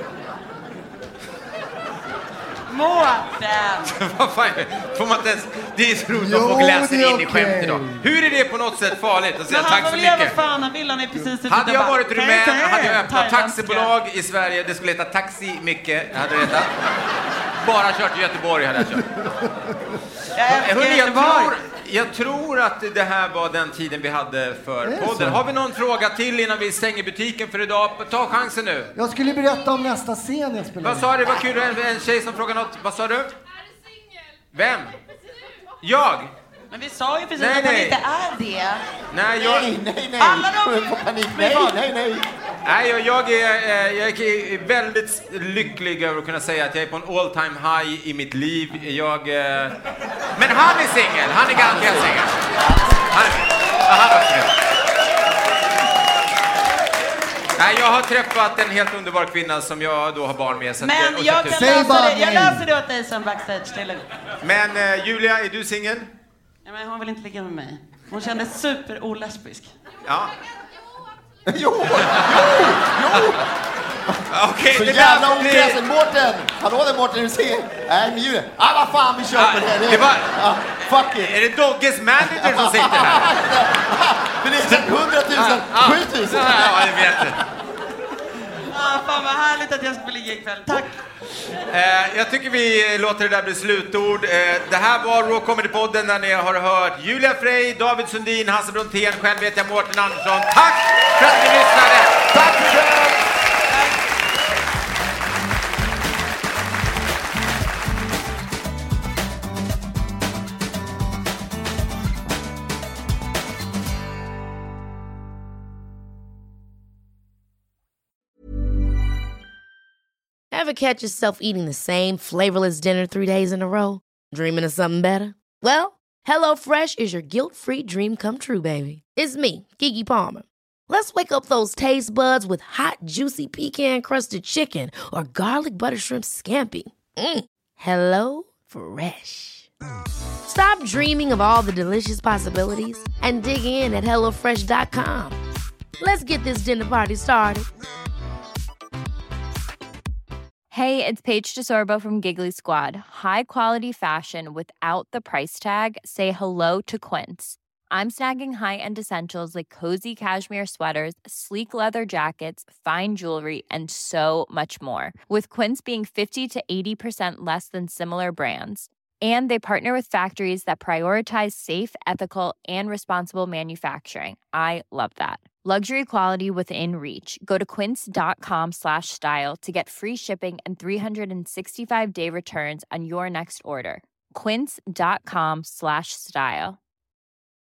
Mårten! Vad fan, får man inte ens... Det är så roligt att Jo, få läsa det är in i okej. skämt idag. Hur är det på något sätt farligt att säga Men han tack får så väl göra vad mycket? fan han vill, han är precis ute Hade jag och varit bara, rumän "Kan jag hade jag säga öppnat thailändska?" taxibolag i Sverige. Det skulle heta Taxi mycket, hade det hetat. Bara kört till Göteborg hade jag kört. Jag älskar Hörrni, jag, Göteborg. tror, jag tror att det här var den tiden vi hade för Det är podden. så. Har vi någon fråga till innan vi stänger butiken för idag? Ta chansen nu. Jag skulle berätta om nästa scen jag spelar Vad in. sa du? Vad kul, en, en tjej som frågade något. Vad sa du? Vem? Jag? Men vi sa ju precis Nej, att han nej. inte är det. Nej, jag... Nej, nej, nej. Alla de- Jag får panik. Nej, nej, nej. Nej, jag, jag, är, eh, jag är väldigt lycklig över att kunna säga att jag är på en all time high i mitt liv. Jag, eh... Men han är singel. Han är garanterat singel. Han, ja, han är också det. Nej, jag har träffat en helt underbar kvinna som jag då har barn med. Så att, Men och jag köpt kan hus. Säg bara lösa det, jag nej. löser det åt dig som backstage till. Men eh, Julia, är du singel? Ja, men hon vill inte ligga med mig. Hon kände super olesbisk. Ja. Jo, jo, jo. Okej, Så det jävla där blir... okänsligt. Mårten! Hallå där Mårten, du ser? Nej, men Julia. Ah, vad fan, vi kör på det. det var... ah, fuck it. Är det Dogges manager som sitter här? Men det är hundratusen, sjutusen. Ja, jag vet det. Ah, fan vad härligt att jag ska få ligga ikväll. Tack. Eh, jag tycker vi låter det där bli slutord. Eh, det här var Raw Comedy-podden där ni har hört Julia Frey, David Sundin, Hasse Brontén, själv heter jag Mårten Andersson. Tack för att ni lyssnade! Tack för det! Ever catch yourself eating the same flavorless dinner three days in a row? Dreaming of something better? Well, HelloFresh is your guilt-free dream come true, baby. It's me, Keke Palmer. Let's wake up those taste buds with hot, juicy pecan-crusted chicken or garlic butter shrimp scampi. Mm. Hello Fresh. Stop dreaming of all the delicious possibilities and dig in at hello fresh dot com. Let's get this dinner party started. Hey, it's Paige DeSorbo from Giggly Squad. High quality fashion without the price tag. Say hello to Quince. I'm snagging high-end essentials like cozy cashmere sweaters, sleek leather jackets, fine jewelry, and so much more. With Quince being fifty to eighty percent less than similar brands. And they partner with factories that prioritize safe, ethical, and responsible manufacturing. I love that. Luxury quality within reach. Go to quince.com slash style to get free shipping and three sixty-five day returns on your next order. Quince.com slash style.